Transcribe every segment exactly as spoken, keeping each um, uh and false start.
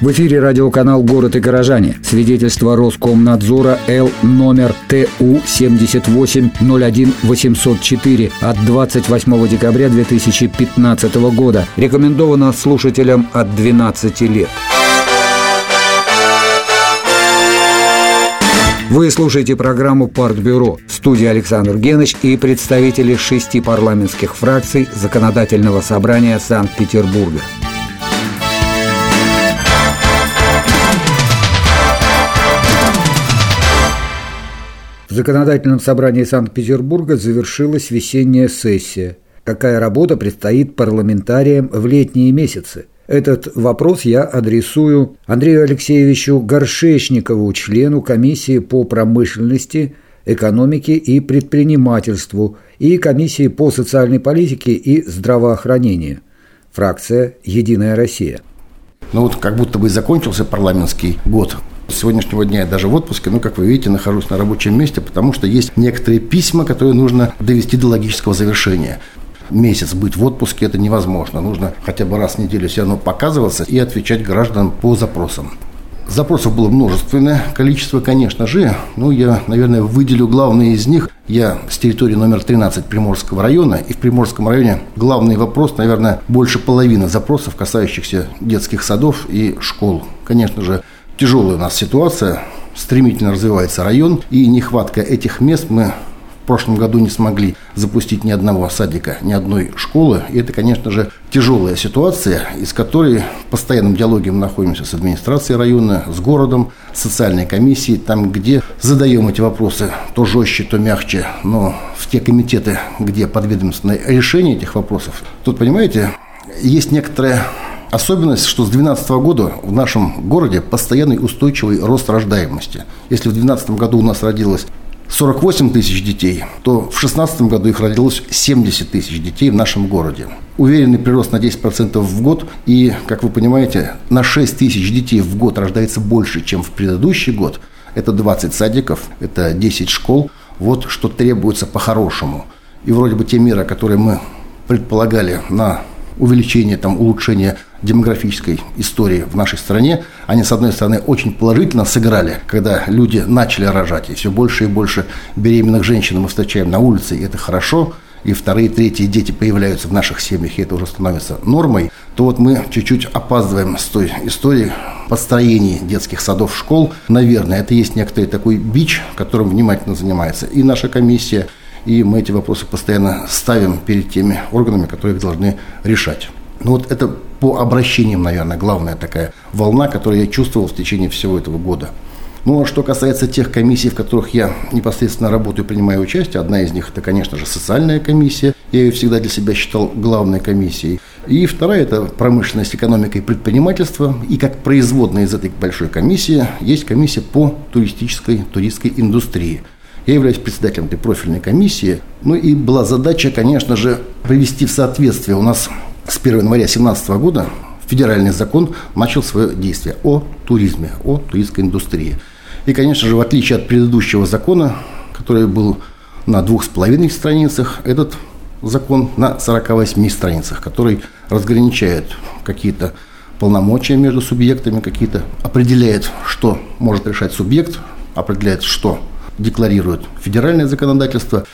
В эфире радиоканал «Город и горожане». Свидетельство Роскомнадзора Л номер Т У семьдесят восемь ноль один восемьсот четыре от двадцать восьмого декабря две тысячи пятнадцатого года. Рекомендовано слушателям от двенадцати лет. Вы слушаете программу «Партбюро». В студии Александр Геныч и представители шести парламентских фракций Законодательного собрания Санкт-Петербурга. В Законодательном собрании Санкт-Петербурга завершилась весенняя сессия. Какая работа предстоит парламентариям в летние месяцы? Этот вопрос я адресую Андрею Алексеевичу Горшечникову, члену комиссии по промышленности, экономике и предпринимательству и комиссии по социальной политике и здравоохранению. Фракция «Единая Россия». Ну вот как будто бы закончился парламентский год. С сегодняшнего дня я даже в отпуске, но, как вы видите, нахожусь на рабочем месте, потому что есть некоторые письма, которые нужно довести до логического завершения. Месяц быть в отпуске – это невозможно. Нужно хотя бы раз в неделю все равно показываться и отвечать гражданам по запросам. Запросов было множественное количество, конечно же. Ну, я, наверное, выделю главные из них. Я с территории номер тринадцать Приморского района. И в Приморском районе главный вопрос, наверное, больше половины запросов, касающихся детских садов и школ. Конечно же, тяжелая у нас ситуация. Стремительно развивается район. И нехватка этих мест мы в прошлом году не смогли запустить ни одного садика, ни одной школы. И это, конечно же, тяжелая ситуация, из которой в постоянном диалоге мы находимся с администрацией района, с городом, с социальной комиссией, там, где задаем эти вопросы то жестче, то мягче, но в те комитеты, где подведомственное решение этих вопросов. Тут, понимаете, есть некоторая особенность, что с две тысячи двенадцатого года в нашем городе постоянный устойчивый рост рождаемости. Если в две тысячи двенадцатом году у нас родилось сорок восемь тысяч детей, то в две тысячи шестнадцатом году их родилось семьдесят тысяч детей в нашем городе. Уверенный прирост на десять процентов в год. И, как вы понимаете, на шесть тысяч детей в год рождается больше, чем в предыдущий год. Это двадцать садиков, это десять школ. Вот что требуется по-хорошему. И вроде бы те меры, которые мы предполагали на увеличение, там, улучшение демографической истории в нашей стране, они, с одной стороны, очень положительно сыграли, когда люди начали рожать, и все больше и больше беременных женщин мы встречаем на улице, и это хорошо, и вторые, третьи дети появляются в наших семьях, и это уже становится нормой, то вот мы чуть-чуть опаздываем с той историей построения детских садов, школ. Наверное, это есть некоторый такой бич, которым внимательно занимается и наша комиссия, и мы эти вопросы постоянно ставим перед теми органами, которые их должны решать. Ну вот это по обращениям, наверное, главная такая волна, которую я чувствовал в течение всего этого года. Ну а что касается тех комиссий, в которых я непосредственно работаю и принимаю участие, одна из них – это, конечно же, социальная комиссия. Я ее всегда для себя считал главной комиссией. И вторая – это промышленность, экономика и предпринимательство. И как производная из этой большой комиссии есть комиссия по туристической, туристской индустрии. Я являюсь председателем этой профильной комиссии. Ну и была задача, конечно же, привести в соответствие. У нас с первого января две тысячи семнадцатого года федеральный закон начал свое действие о туризме, о туристской индустрии. И, конечно же, в отличие от предыдущего закона, который был на двух с половиной страницах, этот закон на сорока восьми страницах, который разграничает какие-то полномочия между субъектами, какие-то определяет, что может решать субъект, определяет, что декларирует федеральное законодательство,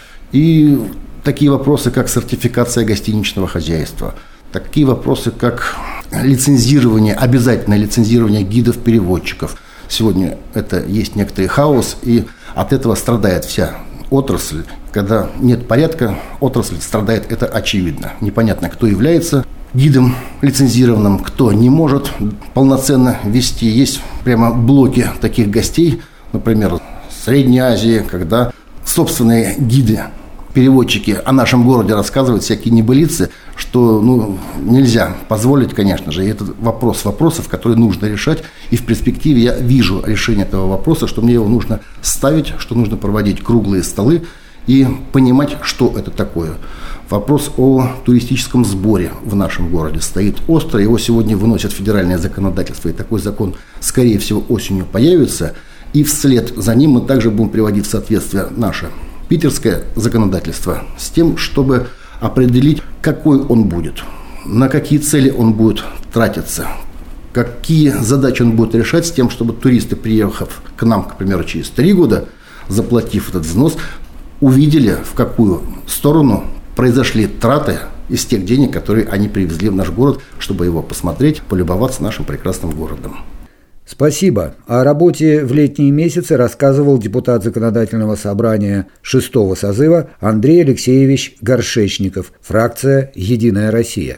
и такие вопросы, как сертификация гостиничного хозяйства, такие вопросы, как лицензирование, обязательное лицензирование гидов-переводчиков. Сегодня это есть некоторый хаос, и от этого страдает вся отрасль. Когда нет порядка, отрасль страдает, это очевидно. Непонятно, кто является гидом лицензированным, кто не может полноценно вести. Есть прямо блоки таких гостей, например, в Средней Азии, когда собственные гиды, переводчики о нашем городе рассказывают всякие небылицы, что ну, нельзя позволить, конечно же. И это вопрос вопросов, которые нужно решать. И в перспективе я вижу решение этого вопроса, что мне его нужно ставить, что нужно проводить круглые столы и понимать, что это такое. Вопрос о туристическом сборе в нашем городе стоит остро. Его сегодня выносят федеральное законодательство, и такой закон, скорее всего, осенью появится. И вслед за ним мы также будем приводить в соответствие наше питерское законодательство с тем, чтобы определить, какой он будет, на какие цели он будет тратиться, какие задачи он будет решать с тем, чтобы туристы, приехав к нам, к примеру, через три года, заплатив этот взнос, увидели, в какую сторону произошли траты из тех денег, которые они привезли в наш город, чтобы его посмотреть, полюбоваться нашим прекрасным городом. Спасибо. О работе в летние месяцы рассказывал депутат Законодательного собрания шестого созыва Андрей Алексеевич Горшечников, фракция «Единая Россия».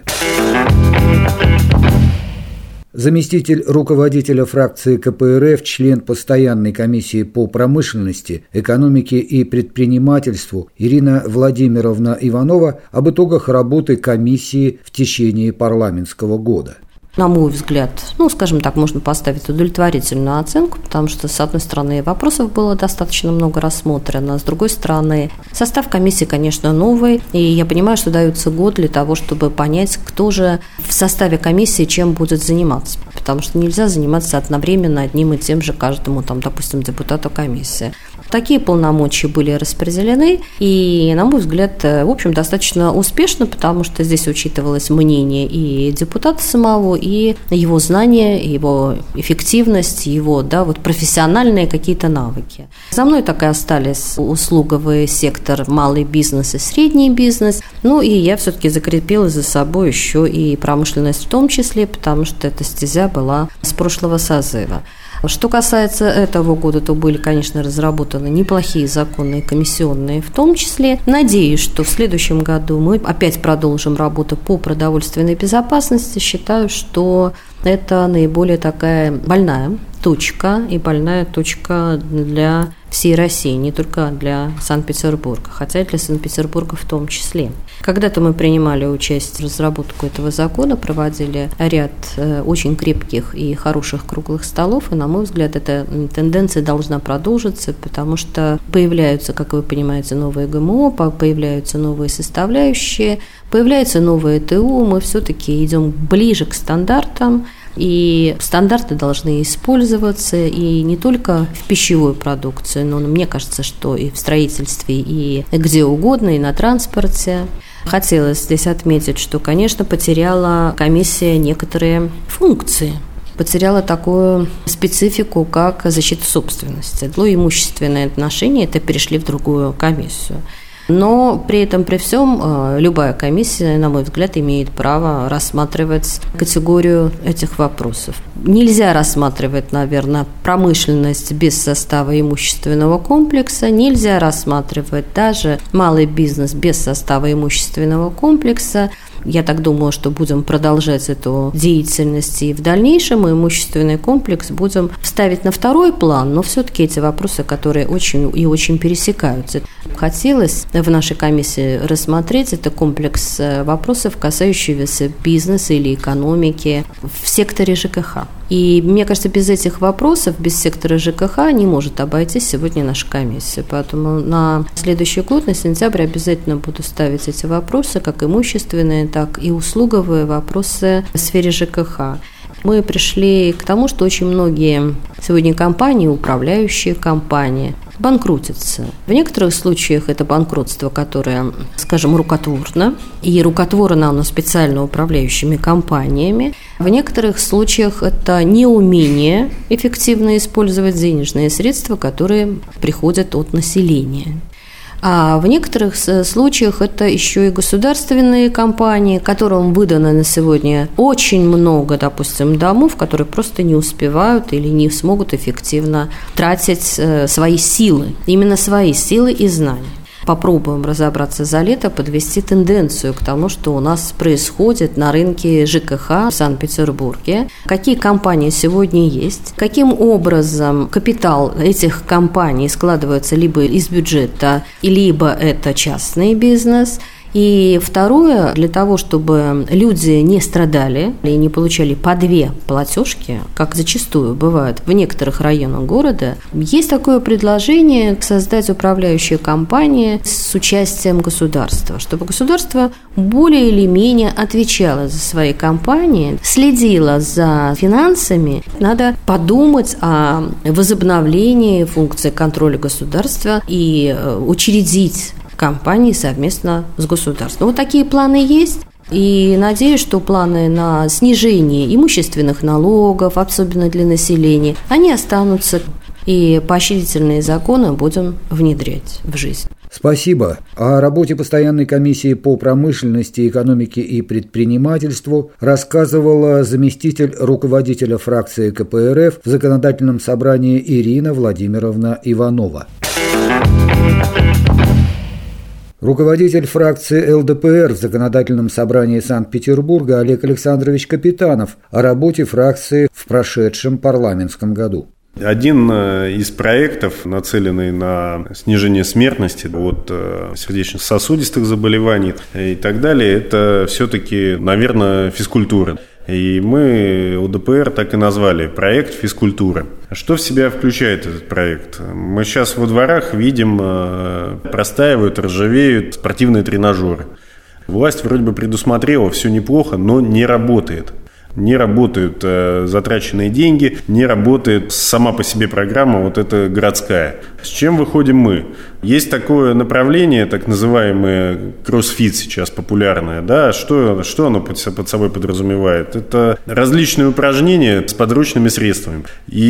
Заместитель руководителя фракции ка пэ эр эф, член постоянной комиссии по промышленности, экономике и предпринимательству Ирина Владимировна Иванова об итогах работы комиссии в течение парламентского года. На мой взгляд, ну, скажем так, можно поставить удовлетворительную оценку, потому что, с одной стороны, вопросов было достаточно много рассмотрено, с другой стороны, состав комиссии, конечно, новый, и я понимаю, что дается год для того, чтобы понять, кто же в составе комиссии чем будет заниматься, потому что нельзя заниматься одновременно одним и тем же каждому, там, допустим, депутату комиссии. Такие полномочия были распределены, и, на мой взгляд, в общем, достаточно успешно, потому что здесь учитывалось мнение и депутата самого, и его знания, его эффективность, его, да, вот профессиональные какие-то навыки. За мной так и остались услуговый сектор, малый бизнес и средний бизнес. Ну, и я все-таки закрепила за собой еще и промышленность в том числе, потому что эта стезя была с прошлого созыва. Что касается этого года, то были, конечно, разработаны неплохие законы, комиссионные в том числе. Надеюсь, что в следующем году мы опять продолжим работу по продовольственной безопасности. Считаю, что это наиболее такая больная точка и больная точка для всей России, не только для Санкт-Петербурга, хотя и для Санкт-Петербурга в том числе. Когда-то мы принимали участие в разработке этого закона, проводили ряд очень крепких и хороших круглых столов, и, на мой взгляд, эта тенденция должна продолжиться, потому что появляются, как вы понимаете, новые гэ эм о, появляются новые составляющие, появляются новые тэ у, мы все-таки идем ближе к стандартам, и стандарты должны использоваться и не только в пищевой продукции, но мне кажется, что и в строительстве, и где угодно, и на транспорте. Хотелось здесь отметить, что, конечно, потеряла комиссия некоторые функции. Потеряла такую специфику, как защита собственности. Злоимущественные отношения это перешли в другую комиссию. Но при этом, при всем, любая комиссия, на мой взгляд, имеет право рассматривать категорию этих вопросов. Нельзя рассматривать, наверное, промышленность без состава имущественного комплекса, нельзя рассматривать даже малый бизнес без состава имущественного комплекса. Я так думаю, что будем продолжать эту деятельность и в дальнейшем, и имущественный комплекс будем ставить на второй план, но все-таки эти вопросы, которые очень и очень пересекаются. Хотелось в нашей комиссии рассмотреть это комплекс вопросов, касающихся бизнеса или экономики в секторе жэ ка ха. И мне кажется, без этих вопросов, без сектора жэ ка ха не может обойтись сегодня наша комиссия. Поэтому на следующий год, на сентябрь, обязательно буду ставить эти вопросы, как имущественные, так и услуговые вопросы в сфере жэ ка ха. Мы пришли к тому, что очень многие сегодня компании, управляющие компании, банкротятся. В некоторых случаях это банкротство, которое, скажем, рукотворно, и рукотворно оно специально управляющими компаниями. В некоторых случаях это неумение эффективно использовать денежные средства, которые приходят от населения. А в некоторых случаях это еще и государственные компании, которым выдано на сегодня очень много, допустим, домов, которые просто не успевают или не смогут эффективно тратить свои силы, именно свои силы и знания. Попробуем разобраться за лето, подвести тенденцию к тому, что у нас происходит на рынке жэ ка ха в Санкт-Петербурге, какие компании сегодня есть, каким образом капитал этих компаний складывается либо из бюджета, либо это частный бизнес. И второе, для того, чтобы люди не страдали и не получали по две платежки, как зачастую бывает в некоторых районах города, есть такое предложение создать управляющие компании с участием государства, чтобы государство более или менее отвечало за свои компании, следило за финансами. Надо подумать о возобновлении функции контроля государства и учредить компании совместно с государством. Вот такие планы есть. И надеюсь, что планы на снижение имущественных налогов, особенно для населения, они останутся, и поощрительные законы будем внедрять в жизнь. Спасибо. О работе постоянной комиссии по промышленности, экономике и предпринимательству рассказывала заместитель руководителя фракции ка пэ эр эф в Законодательном собрании Ирина Владимировна Иванова. Руководитель фракции эл дэ пэ эр в Законодательном собрании Санкт-Петербурга Олег Александрович Капитанов о работе фракции в прошедшем парламентском году. Один из проектов, нацеленный на снижение смертности от сердечно-сосудистых заболеваний и так далее, это все-таки, наверное, физкультура. И мы, о дэ пэ эр, так и назвали проект «Физкультура». Что в себя включает этот проект? Мы сейчас во дворах видим, простаивают, ржавеют спортивные тренажеры. Власть вроде бы предусмотрела, все неплохо, но не работает. Не работают э, затраченные деньги, не работает сама по себе программа вот эта городская. С чем выходим мы? Есть такое направление, так называемое кроссфит сейчас популярное. Да? Что, что оно под, под собой подразумевает? Это различные упражнения с подручными средствами.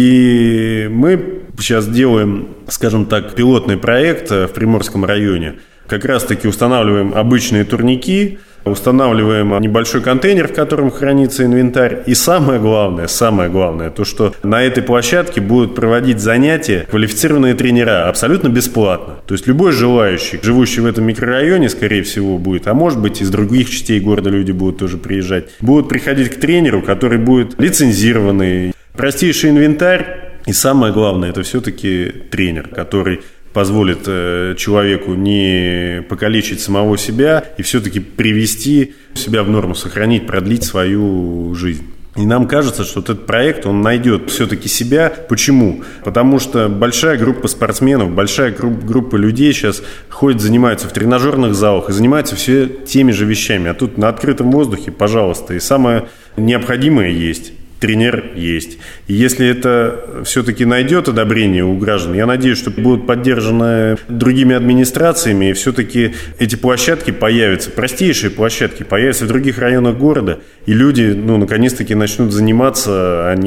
И мы сейчас делаем, скажем так, пилотный проект в Приморском районе. Как раз-таки устанавливаем обычные турники, устанавливаем небольшой контейнер, в котором хранится инвентарь. И самое главное, самое главное, то, что на этой площадке будут проводить занятия квалифицированные тренера абсолютно бесплатно. То есть любой желающий, живущий в этом микрорайоне, скорее всего, будет, а может быть, из других частей города люди будут тоже приезжать, будут приходить к тренеру, который будет лицензированный. Простейший инвентарь. И самое главное, это все-таки тренер, который позволит человеку не покалечить самого себя и все-таки привести себя в норму, сохранить, продлить свою жизнь. И нам кажется, что этот проект, он найдет все-таки себя. Почему? Потому что большая группа спортсменов, большая группа людей сейчас ходит, занимаются в тренажерных залах и занимаются все теми же вещами. А тут на открытом воздухе, пожалуйста, и самое необходимое есть. Тренер есть. И если это все-таки найдет одобрение у граждан, я надеюсь, что будут поддержаны другими администрациями, и все-таки эти площадки появятся, простейшие площадки появятся в других районах города, и люди, ну, наконец-таки начнут заниматься, а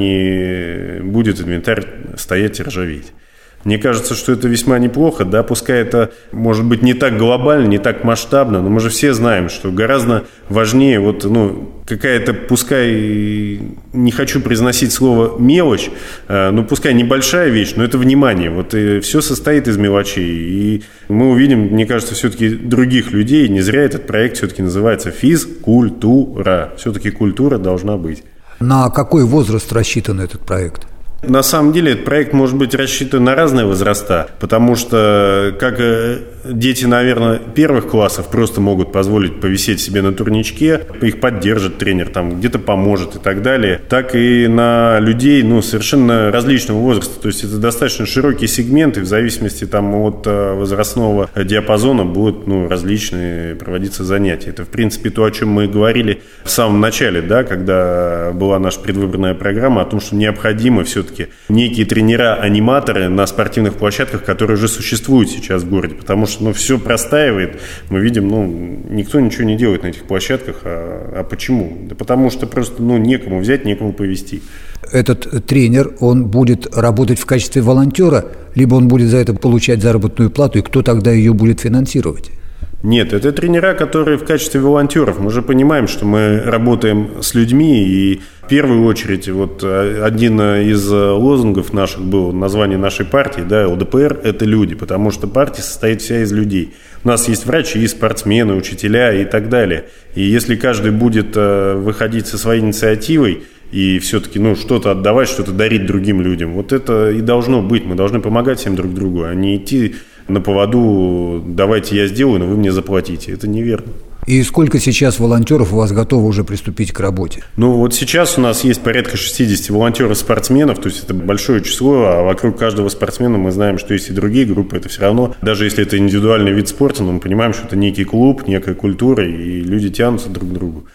не будет инвентарь стоять и ржаветь. Мне кажется, что это весьма неплохо, да, пускай это может быть не так глобально, не так масштабно, но мы же все знаем, что гораздо важнее вот, ну, какая-то, пускай, не хочу произносить слово мелочь, но пускай небольшая вещь, но это внимание, вот и все состоит из мелочей, и мы увидим, мне кажется, все-таки других людей, не зря этот проект все-таки называется «Физкультура», все-таки культура должна быть. На какой возраст рассчитан этот проект? На самом деле этот проект может быть рассчитан на разные возраста, потому что как дети, наверное, первых классов просто могут позволить повисеть себе на турничке, их поддержит тренер, там где-то поможет и так далее, так и на людей, ну, совершенно различного возраста. То есть это достаточно широкий сегмент, и в зависимости там, от возрастного диапазона будут, ну, различные проводиться занятия. Это, в принципе, то, о чем мы говорили в самом начале, да, когда была наша предвыборная программа о том, что необходимо все-таки некие тренера-аниматоры на спортивных площадках, которые уже существуют сейчас в городе, потому что, ну, все простаивает, мы видим, ну, никто ничего не делает на этих площадках, а, а почему? Да потому что просто, ну, некому взять, некому повести. Этот тренер, он будет работать в качестве волонтера, либо он будет за это получать заработную плату, и кто тогда ее будет финансировать? Нет, это тренера, которые в качестве волонтеров. Мы же понимаем, что мы работаем с людьми, и в первую очередь вот один из лозунгов наших был, название нашей партии, да, эл дэ пэ эр – это люди, потому что партия состоит вся из людей. У нас есть врачи, спортсмены, учителя и так далее. И если каждый будет выходить со своей инициативой и все-таки, ну, что-то отдавать, что-то дарить другим людям, вот это и должно быть. Мы должны помогать всем друг другу, а не идти на поводу «давайте я сделаю, но вы мне заплатите». Это неверно. И сколько сейчас волонтеров у вас готовы уже приступить к работе? Ну, вот сейчас у нас есть порядка шестьдесят волонтеров-спортсменов, то есть это большое число, а вокруг каждого спортсмена мы знаем, что есть и другие группы. Это все равно, даже если это индивидуальный вид спорта, но мы понимаем, что это некий клуб, некая культура, и люди тянутся друг к другу.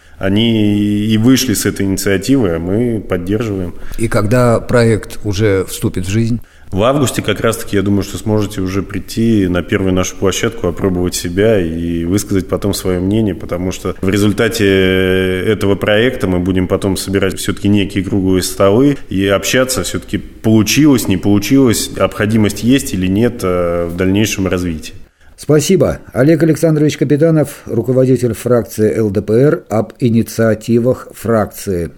Они и вышли с этой инициативы, а мы поддерживаем. И когда проект уже вступит в жизнь? В августе как раз-таки, я думаю, что сможете уже прийти на первую нашу площадку, опробовать себя и высказать потом свое мнение, потому что в результате этого проекта мы будем потом собирать все-таки некие круглые столы и общаться, все-таки получилось, не получилось, необходимость есть или нет в дальнейшем развитии. Спасибо. Олег Александрович Капитанов, руководитель фракции эл дэ пэ эр, об инициативах фракции.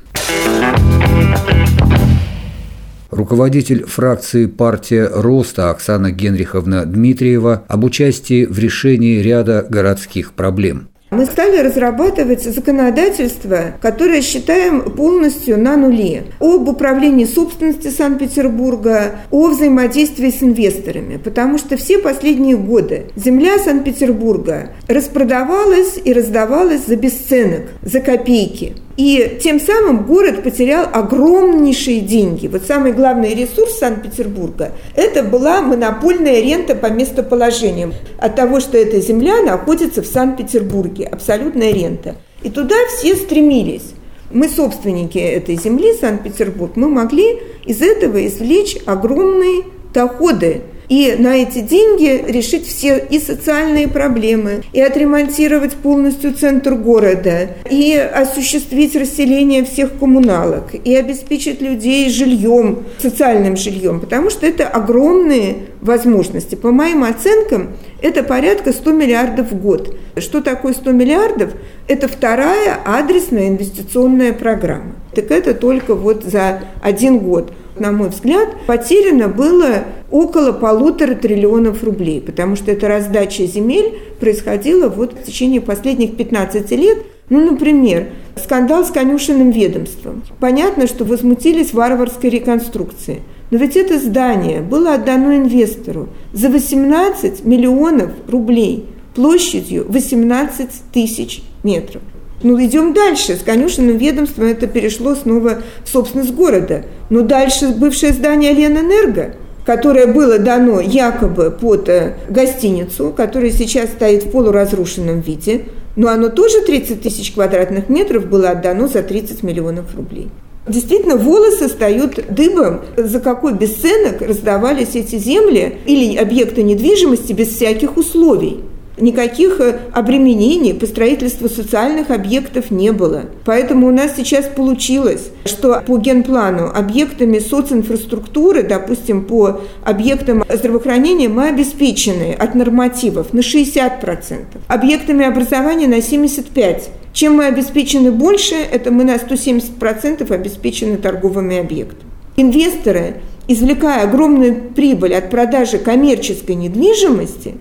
Руководитель фракции «Партия роста» Оксана Генриховна Дмитриева об участии в решении ряда городских проблем. Мы стали разрабатывать законодательство, которое считаем полностью на нуле. Об управлении собственностью Санкт-Петербурга, о взаимодействии с инвесторами. Потому что все последние годы земля Санкт-Петербурга распродавалась и раздавалась за бесценок, за копейки. И тем самым город потерял огромнейшие деньги. Вот самый главный ресурс Санкт-Петербурга – это была монопольная рента по местоположению. От того, что эта земля находится в Санкт-Петербурге, абсолютная рента. И туда все стремились. Мы собственники этой земли, Санкт-Петербург, мы могли из этого извлечь огромные доходы. И на эти деньги решить все и социальные проблемы, и отремонтировать полностью центр города, и осуществить расселение всех коммуналок, и обеспечить людей жильем, социальным жильем, потому что это огромные возможности. По моим оценкам, это порядка сто миллиардов в год. Что такое сто миллиардов? Это вторая адресная инвестиционная программа. Так это только вот за один год. На мой взгляд, потеряно было около полутора триллионов рублей, потому что эта раздача земель происходила вот в течение последних пятнадцати лет. Ну, например, скандал с конюшенным ведомством. Понятно, что возмутились варварской реконструкции. Но ведь это здание было отдано инвестору за восемнадцать миллионов рублей площадью восемнадцать тысяч метров. Ну, идем дальше. С конюшенным ведомством это перешло снова в собственность города. Но дальше бывшее здание Ленэнерго, которое было дано якобы под гостиницу, которая сейчас стоит в полуразрушенном виде, но оно тоже тридцать тысяч квадратных метров было отдано за тридцать миллионов рублей. Действительно, волосы встают дыбом, за какой бесценок раздавались эти земли или объекты недвижимости без всяких условий. Никаких обременений по строительству социальных объектов не было. Поэтому у нас сейчас получилось, что по генплану объектами социнфраструктуры, допустим, по объектам здравоохранения мы обеспечены от нормативов на шестьдесят процентов, объектами образования на семьдесят пять процентов. Чем мы обеспечены больше, это мы на сто семьдесят процентов обеспечены торговыми объектами. Инвесторы, извлекая огромную прибыль от продажи коммерческой недвижимости,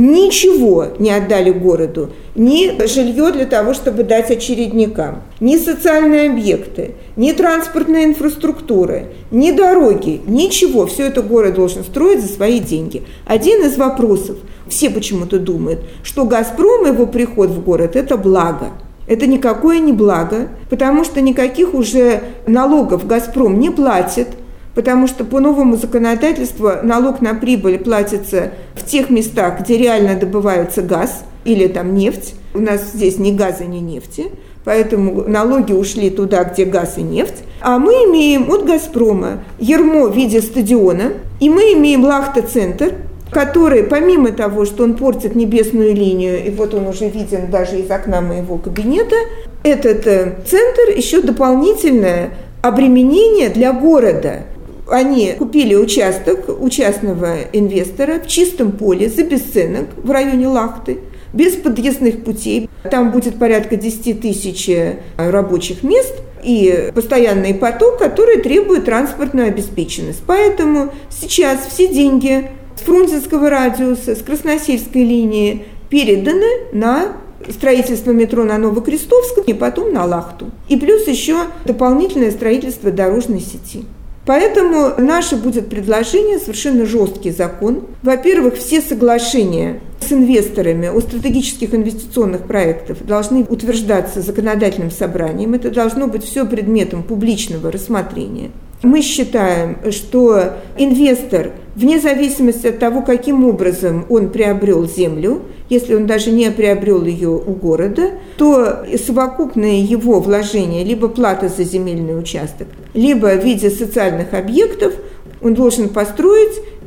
ничего не отдали городу, ни жилье для того, чтобы дать очередникам, ни социальные объекты, ни транспортная инфраструктура, ни дороги, ничего. Все это город должен строить за свои деньги. Один из вопросов, все почему-то думают, что «Газпром» и его приход в город – это благо. Это никакое не благо, потому что никаких уже налогов «Газпром» не платит, потому что по новому законодательству налог на прибыль платится в тех местах, где реально добывается газ или там нефть. У нас здесь ни газа, ни нефти, поэтому налоги ушли туда, где газ и нефть. А мы имеем от «Газпрома» ярмо в виде стадиона, и мы имеем Лахта-центр, который, помимо того, что он портит небесную линию, и вот он уже виден даже из окна моего кабинета, этот центр еще дополнительное обременение для города. Они купили участок у частного инвестора в чистом поле за бесценок в районе Лахты, без подъездных путей. Там будет порядка десять тысяч рабочих мест и постоянный поток, который требует транспортную обеспеченность. Поэтому сейчас все деньги с Фрунзенского радиуса, с Красносельской линии переданы на строительство метро на Новокрестовском и потом на Лахту. И плюс еще дополнительное строительство дорожной сети. Поэтому наше будет предложение совершенно жесткий закон. Во-первых, все соглашения с инвесторами о стратегических инвестиционных проектах должны утверждаться законодательным собранием. Это должно быть все предметом публичного рассмотрения. Мы считаем, что инвестор, вне зависимости от того, каким образом он приобрел землю, если он даже не приобрел ее у города, то совокупное его вложение, либо плата за земельный участок, либо в виде социальных объектов, он должен построить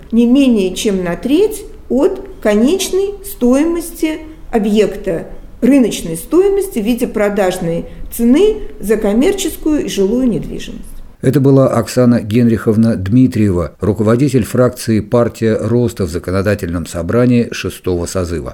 не менее чем на треть от конечной стоимости объекта, рыночной стоимости в виде продажной цены за коммерческую и жилую недвижимость. Это была Оксана Генриховна Дмитриева, руководитель фракции «Партия роста» в Законодательном собрании шестого созыва.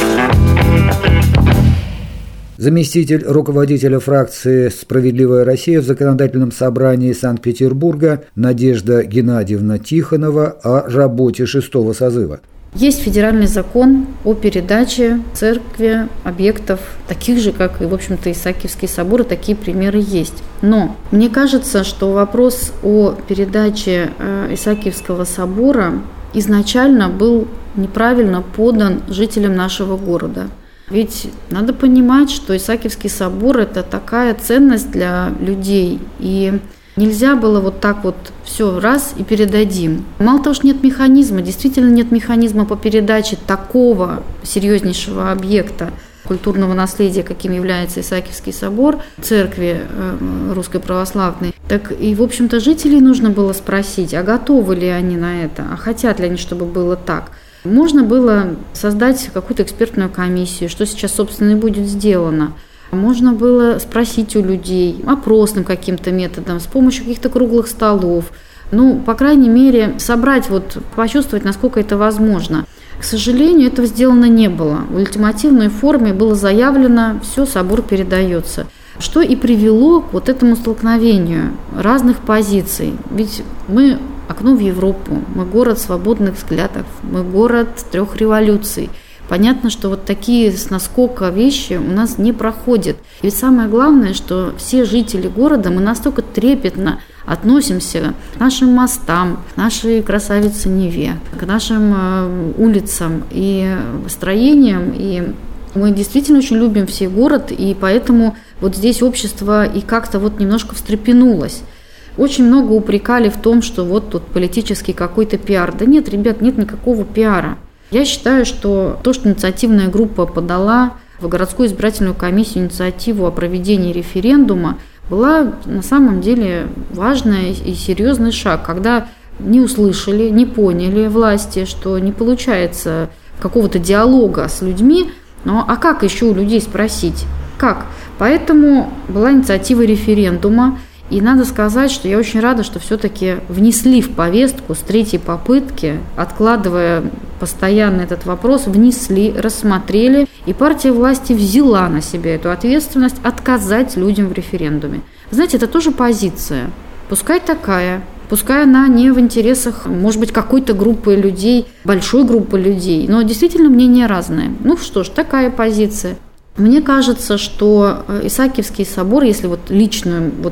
Заместитель руководителя фракции «Справедливая Россия» в Законодательном собрании Санкт-Петербурга Надежда Геннадьевна Тихонова о работе шестого созыва. Есть федеральный закон о передаче церкви объектов, таких же, как и, в общем-то, Исаакиевский собор, и такие примеры есть. Но мне кажется, что вопрос о передаче Исаакиевского собора изначально был неправильно подан жителям нашего города. Ведь надо понимать, что Исаакиевский собор – это такая ценность для людей, и нельзя было вот так вот все раз и передадим. Мало того, что нет механизма, действительно нет механизма по передаче такого серьезнейшего объекта культурного наследия, каким является Исаакиевский собор, церкви Русской Православной, так и, в общем-то, жителей нужно было спросить, а готовы ли они на это, а хотят ли они, чтобы было так. Можно было создать какую-то экспертную комиссию, что сейчас, собственно, и будет сделано. Можно было спросить у людей опросным каким-то методом, с помощью каких-то круглых столов. Ну, по крайней мере, собрать, вот, почувствовать, насколько это возможно. К сожалению, этого сделано не было. В ультимативной форме было заявлено, все, собор передается. Что и привело к вот этому столкновению разных позиций. Ведь мы окно в Европу, мы город свободных взглядов, мы город трех революций. Понятно, что вот такие с наскока вещи у нас не проходят. И ведь самое главное, что все жители города, мы настолько трепетно относимся к нашим мостам, к нашей красавице Неве, к нашим улицам и строениям. И мы действительно очень любим все город, и поэтому вот здесь общество и как-то вот немножко встрепенулось. Очень много упрекали в том, что вот тут политический какой-то пиар. Да нет, ребят, нет никакого пиара. Я считаю, что то, что инициативная группа подала в городскую избирательную комиссию инициативу о проведении референдума, была на самом деле важный и серьезный шаг, когда не услышали, не поняли власти, что не получается какого-то диалога с людьми. Ну а как еще у людей спросить? Как? Поэтому была инициатива референдума. И надо сказать, что я очень рада, что все-таки внесли в повестку с третьей попытки, откладывая постоянно этот вопрос, внесли, рассмотрели, и партия власти взяла на себя эту ответственность отказать людям в референдуме. Знаете, это тоже позиция, пускай такая, пускай она не в интересах, может быть, какой-то группы людей, большой группы людей, но действительно мнения разные. Ну что ж, такая позиция. Мне кажется, что Исаакиевский собор, если вот личную, вот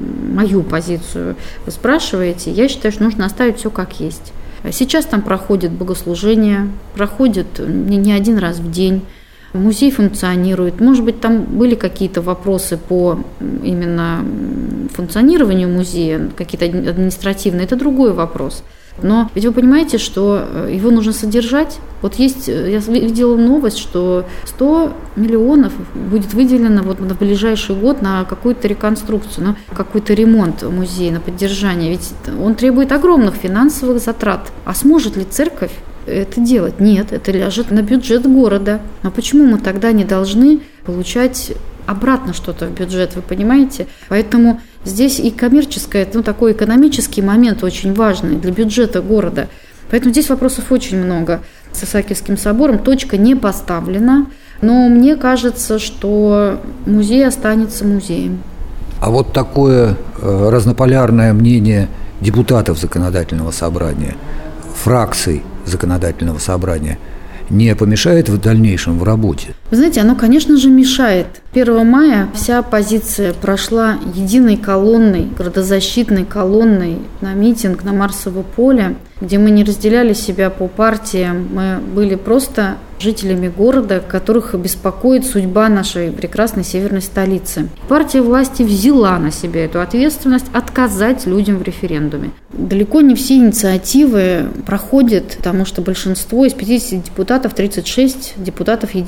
мою позицию вы спрашиваете, я считаю, что нужно оставить все как есть. Сейчас там проходит богослужение, проходит не один раз в день, музей функционирует. Может быть, там были какие-то вопросы по именно функционированию музея, какие-то административные, это другой вопрос. Но ведь вы понимаете, что его нужно содержать. Вот есть, я видела новость, что сто миллионов будет выделено вот на ближайший год на какую-то реконструкцию, на какой-то ремонт музея, на поддержание. Ведь он требует огромных финансовых затрат. А сможет ли церковь это делать? Нет, это ляжет на бюджет города. Но почему мы тогда не должны получать обратно что-то в бюджет, вы понимаете? Поэтому здесь и коммерческое, ну, такой экономический момент очень важный для бюджета города. Поэтому здесь вопросов очень много. С Исаакиевским собором точка не поставлена, но мне кажется, что музей останется музеем. А вот такое э, разнополярное мнение депутатов Законодательного собрания, фракций Законодательного собрания не помешает в дальнейшем в работе? Вы знаете, оно, конечно же, мешает. первого мая вся оппозиция прошла единой колонной, градозащитной колонной на митинг на Марсово поле, где мы не разделяли себя по партиям, мы были просто жителями города, которых беспокоит судьба нашей прекрасной северной столицы. Партия власти взяла на себя эту ответственность отказать людям в референдуме. Далеко не все инициативы проходят, потому что большинство из пятидесяти депутатов, тридцать шесть депутатов «Единой России».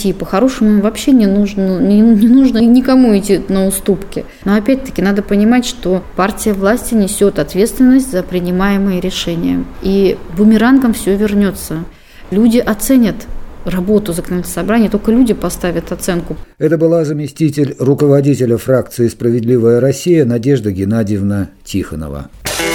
идти. По-хорошему вообще не нужно, не, не нужно никому идти на уступки. Но опять-таки надо понимать, что партия власти несет ответственность за принимаемые решения. И бумерангом все вернется. Люди оценят работу законодательного собрания, только люди поставят оценку. Это была заместитель руководителя фракции «Справедливая Россия» Надежда Геннадьевна Тихонова.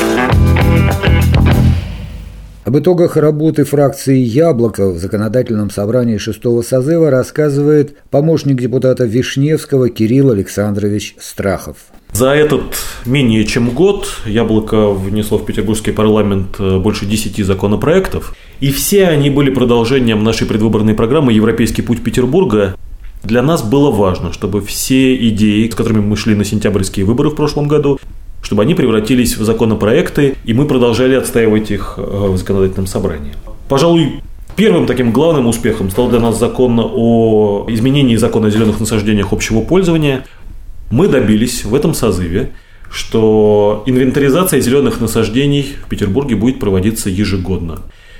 Об итогах работы фракции «Яблоко» в законодательном собрании шестого созыва рассказывает помощник депутата Вишневского Кирилл Александрович Страхов. За этот менее чем год «Яблоко» внесло в Петербургский парламент больше десяти законопроектов, и все они были продолжением нашей предвыборной программы «Европейский путь Петербурга». Для нас было важно, чтобы все идеи, с которыми мы шли на сентябрьские выборы в прошлом году, чтобы они превратились в законопроекты, и мы продолжали отстаивать их в законодательном собрании. Пожалуй, первым таким главным успехом стал для нас закон о изменении закона о зеленых насаждениях общего пользования. Мы добились в этом созыве, что инвентаризация зеленых насаждений в Петербурге будет проводиться ежегодно.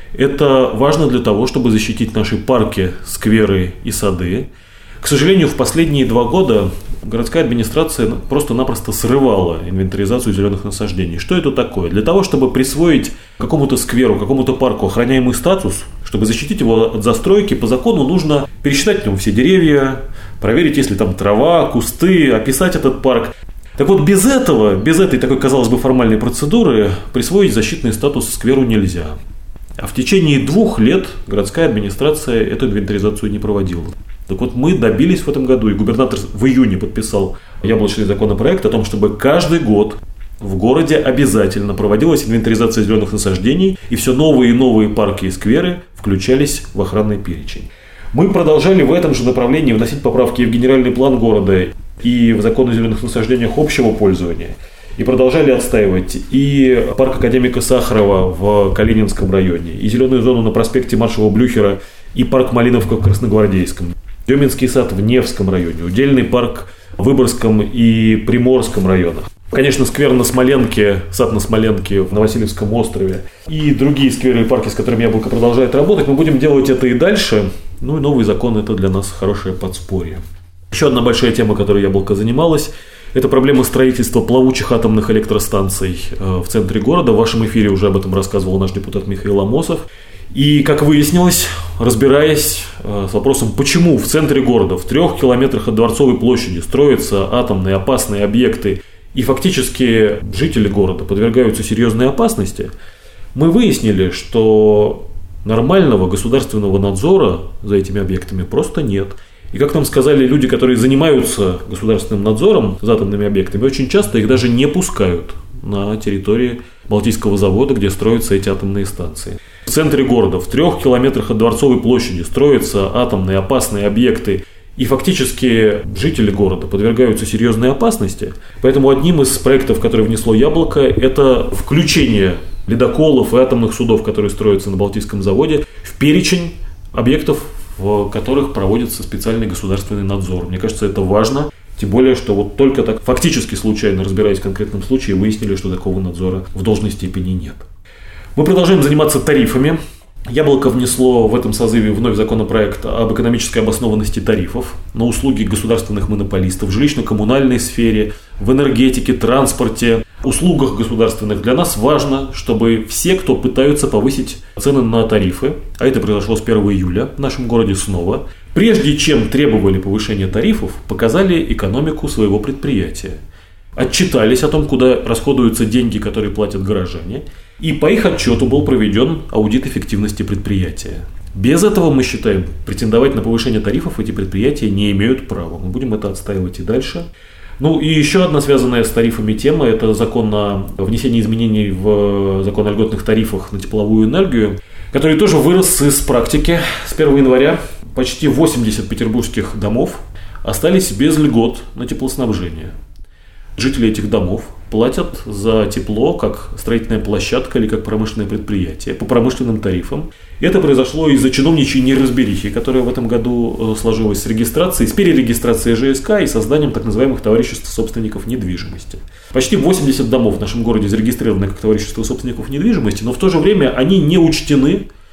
Это важно для того, чтобы защитить наши парки, скверы и сады. К сожалению, в последние два года городская администрация просто-напросто срывала инвентаризацию зеленых насаждений. Что это такое? Для того, чтобы присвоить какому-то скверу, какому-то парку охраняемый статус, чтобы защитить его от застройки, по закону нужно пересчитать в нем все деревья, проверить, есть ли там трава, кусты, описать этот парк. Так вот, без этого, без этой такой, казалось бы, формальной процедуры присвоить защитный статус скверу нельзя. А в течение двух лет городская администрация эту инвентаризацию не проводила. Так вот, мы добились в этом году, и губернатор в июне подписал яблочный законопроект о том, чтобы каждый год в городе обязательно проводилась инвентаризация зеленых насаждений, и все новые и новые парки и скверы включались в охранный перечень. Мы продолжали в этом же направлении вносить поправки и в генеральный план города, и в закон о зеленых насаждениях общего пользования, и продолжали отстаивать и парк академика Сахарова в Калининском районе, и зеленую зону на проспекте маршала Блюхера, и парк Малиновка в Красногвардейском, Деминский сад в Невском районе, удельный парк в Выборгском и Приморском районах. Конечно, сквер на Смоленке, сад на Смоленке в Новосильевском острове и другие скверы и парки, с которыми Яблоко продолжает работать. Мы будем делать это и дальше. Ну и новый закон – это для нас хорошее подспорье. Еще одна большая тема, которой Яблоко занималась, это проблема строительства плавучих атомных электростанций в центре города. В вашем эфире уже об этом рассказывал наш депутат Михаил Амосов. И, как выяснилось, разбираясь с вопросом, почему в центре города, в трех километрах от Дворцовой площади, строятся атомные опасные объекты, и фактически жители города подвергаются серьезной опасности, мы выяснили, что нормального государственного надзора за этими объектами просто нет. И, как нам сказали люди, которые занимаются государственным надзором за атомными объектами, очень часто их даже не пускают на территории Балтийского завода, где строятся эти атомные станции. В центре города, в трех километрах от Дворцовой площади, строятся атомные опасные объекты, и фактически жители города подвергаются серьезной опасности. Поэтому одним из проектов, который внесло Яблоко, это включение ледоколов и атомных судов, которые строятся на Балтийском заводе, в перечень объектов, в которых проводится специальный государственный надзор. Мне кажется, это важно. Тем более, что вот только так фактически случайно, разбираясь в конкретном случае, выяснили, что такого надзора в должной степени нет. Мы продолжаем заниматься тарифами. Яблоко внесло в этом созыве вновь законопроект об экономической обоснованности тарифов на услуги государственных монополистов в жилищно-коммунальной сфере, в энергетике, транспорте, услугах государственных. Для нас важно, чтобы все, кто пытаются повысить цены на тарифы, а это произошло с первого июля в нашем городе снова, прежде чем требовали повышения тарифов, показали экономику своего предприятия. Отчитались о том, куда расходуются деньги, которые платят горожане, и по их отчету был проведен аудит эффективности предприятия. Без этого, мы считаем, претендовать на повышение тарифов эти предприятия не имеют права. Мы будем это отстаивать и дальше. Ну и еще одна связанная с тарифами тема – это закон о внесении изменений в закон о льготных тарифах на тепловую энергию, который тоже вырос из практики. С первого января почти восемьдесят петербургских домов остались без льгот на теплоснабжение. Жители этих домов платят за тепло как строительная площадка или как промышленное предприятие по промышленным тарифам. И это произошло из-за чиновничьей неразберихи, которая в этом году сложилась с регистрацией, с перерегистрацией ЖСК и созданием так называемых товариществ собственников недвижимости. Почти восемьдесят домов в нашем городе зарегистрированы как товарищество собственников недвижимости, но в то же время они не учтены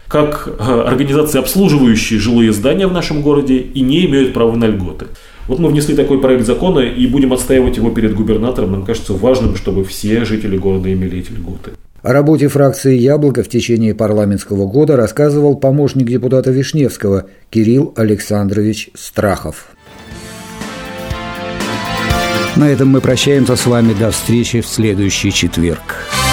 как организации, обслуживающие жилые здания в нашем городе и не имеют права на льготы. Вот мы внесли такой проект закона и будем отстаивать его перед губернатором. Нам кажется важным, чтобы все жители города имели эти льготы. О работе фракции «Яблоко» в течение парламентского года рассказывал помощник депутата Вишневского Кирилл Александрович Страхов. На этом мы прощаемся с вами. До встречи в следующий четверг.